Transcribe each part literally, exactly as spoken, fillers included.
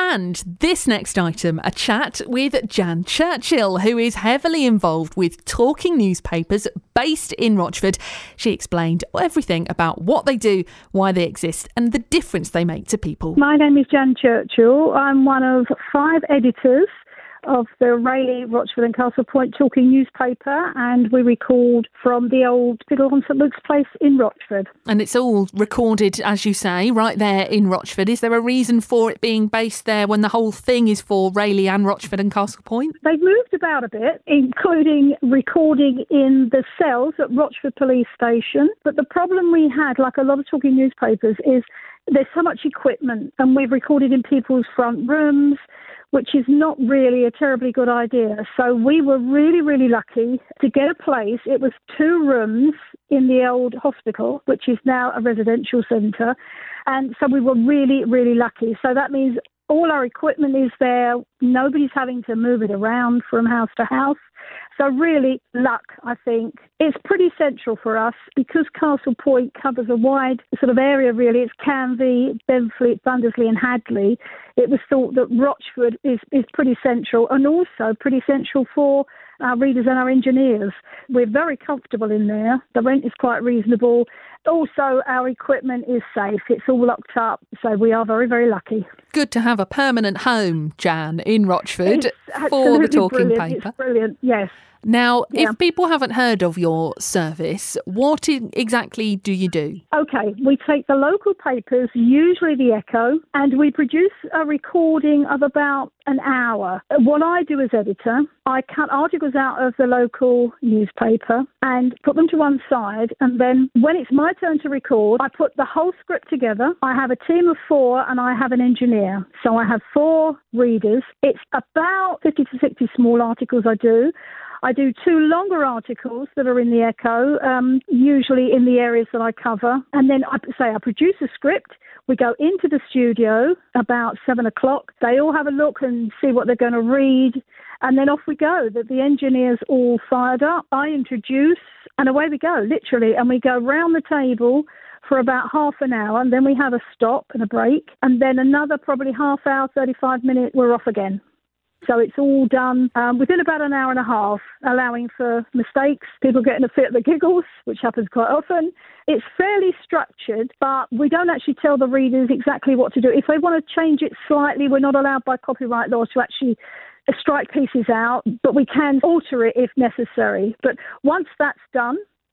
And this next item, a chat with Jan Churchill, who is heavily involved with Talking Newspapers based in Rochford. She explained everything about what they do, why they exist, and the difference they make to people. My name is Jan Churchill. I'm one of five editors of the Rayleigh, Rochford and Castle Point Talking newspaper, and we record from the old Fiddle on St Luke's Place in Rochford. And it's all recorded, as you say, right there in Rochford. Is there a reason for it being based there when the whole thing is for Rayleigh and Rochford and Castle Point? They've moved about a bit, including recording in the cells at Rochford Police Station. But the problem we had, like a lot of talking newspapers, is there's so much equipment, and we've recorded in people's front rooms, which is not really a terribly good idea. So we were really, really lucky to get a place. It was two rooms in the old hospital, which is now a residential centre. And so we were really, really lucky. So that means all our equipment is there. Nobody's having to move it around from house to house. So really, luck, I think. It's pretty central for us because Castle Point covers a wide sort of area, really. It's Canvey, Benfleet, Bundesley and Hadley. It was thought that Rochford is, is pretty central and also pretty central for our readers and our engineers. We're very comfortable in there. The rent is quite reasonable. Also, our equipment is safe. It's all locked up, so we are very, very lucky. Good to have a permanent home, Jan, in Rochford for the Talking brilliant. Paper. It's brilliant, yes. Now, Yeah. if people haven't heard of your service, what i- exactly do you do? OK, we take the local papers, usually the Echo, and we produce a recording of about an hour. What I do as editor, I cut articles out of the local newspaper and put them to one side, and then when it's my turn to record, I put the whole script together. I have a team of four and I have an engineer. So I have four readers. It's about fifty to sixty small articles I do. I do two longer articles that are in the Echo, um, usually in the areas that I cover. And then I say I produce a script. We go into the studio about seven o'clock. They all have a look and see what they're going to read. And then off we go. The, the engineers all fired up. I introduce and away we go, literally. And we go round the table for about half an hour. And then we have a stop and a break. And then another probably half hour, thirty-five minutes, we're off again. So it's all done um, within about an hour and a half, allowing for mistakes, people getting a fit of the giggles, which happens quite often. It's fairly structured, but we don't actually tell the readers exactly what to do. If they want to change it slightly, we're not allowed by copyright law to actually strike pieces out, but we can alter it if necessary. But once that's done,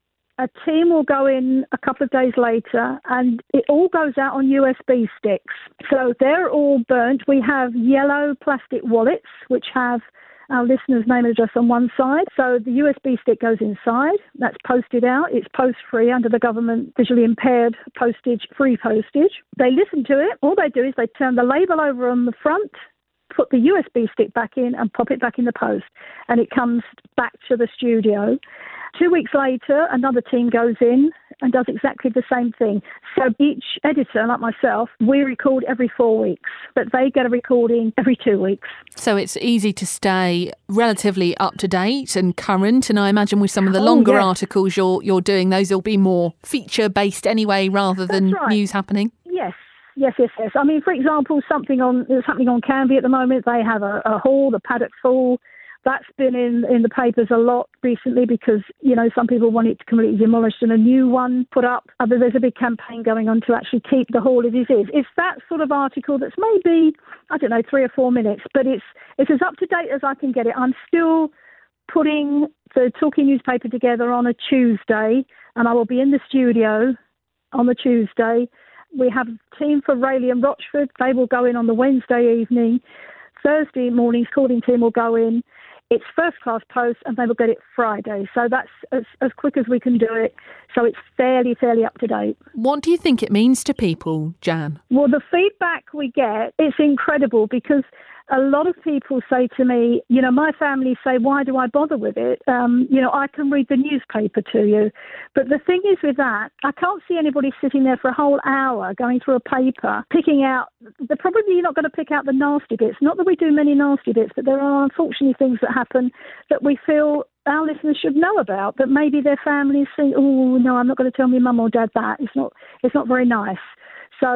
a team will go in a couple of days later and it all goes out on U S B sticks. So they're all burnt. We have yellow plastic wallets, which have our listener's name and address on one side. So the U S B stick goes inside. That's posted out. It's post-free under the government visually impaired postage, free postage. They listen to it. All they do is they turn the label over on the front, put the U S B stick back in and pop it back in the post. And it comes back to the studio. Two weeks later, another team goes in and does exactly the same thing. So each editor, like myself, we record every four weeks, but they get a recording every two weeks. So it's easy to stay relatively up to date and current. And I imagine with some of the Oh, longer yes. articles you're you're doing, those will be more feature based anyway, rather than That's right. news happening. Yes. Yes, yes, yes. I mean, for example, something on there's something on Canvey at the moment. They have a, a hall, the paddock full. That's been in, in the papers a lot recently because, you know, some people want it completely demolished and a new one put up. Other, there's a big campaign going on to actually keep the hall as it is. It's that sort of article that's maybe, I don't know, three or four minutes, but it's it's as up to date as I can get it. I'm still putting the Talking newspaper together on a Tuesday and I will be in the studio on the Tuesday. We have a team for Rayleigh and Rochford. They will go in on the Wednesday evening. Thursday morning, recording team will go in. It's first class post and they will get it Friday. So that's as, as quick as we can do it. So it's fairly, fairly up to date. What do you think it means to people, Jan? Well, the feedback we get, it's incredible because a lot of people say to me, you know, my family say, why do I bother with it? Um, you know, I can read the newspaper to you. But the thing is with that, I can't see anybody sitting there for a whole hour going through a paper, picking out, they're probably not going to pick out the nasty bits. Not that we do many nasty bits, but there are unfortunately things that happen that we feel our listeners should know about, that maybe their families think, oh, no, I'm not going to tell my mum or dad that. It's not, it's not very nice. So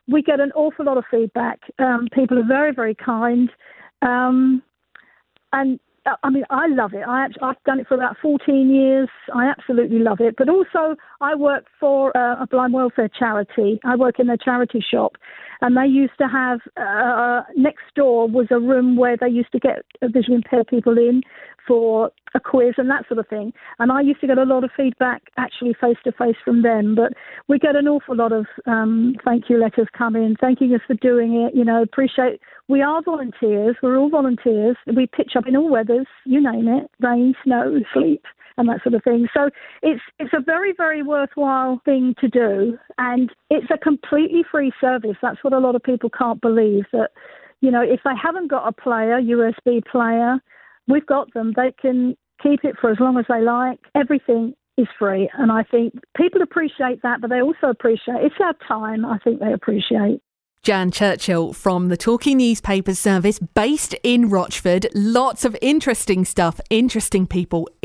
we get an awful lot of feedback. Um, people are very, very kind. Um, and I mean, I love it. I, I've done it for about fourteen years. I absolutely love it. But also, I work for uh, a blind welfare charity. I work in their charity shop. And they used to have, uh, next door was a room where they used to get visually impaired people in for a quiz and that sort of thing. And I used to get a lot of feedback actually face-to-face from them. But we get an awful lot of um, thank you letters come in, thanking us for doing it, you know, appreciate. We are volunteers. We're all volunteers. We pitch up in all weathers, you name it, rain, snow, sleet, and that sort of thing. So it's it's a very, very worthwhile thing to do. And it's a completely free service. That's what a lot of people can't believe, that, you know, if they haven't got a player, U S B player, we've got them. They can keep it for as long as they like. Everything is free. And I think people appreciate that, but they also appreciate, it's our time, I think they appreciate. Jan Churchill from the Talking Newspapers service based in Rochford. Lots of interesting stuff, interesting people.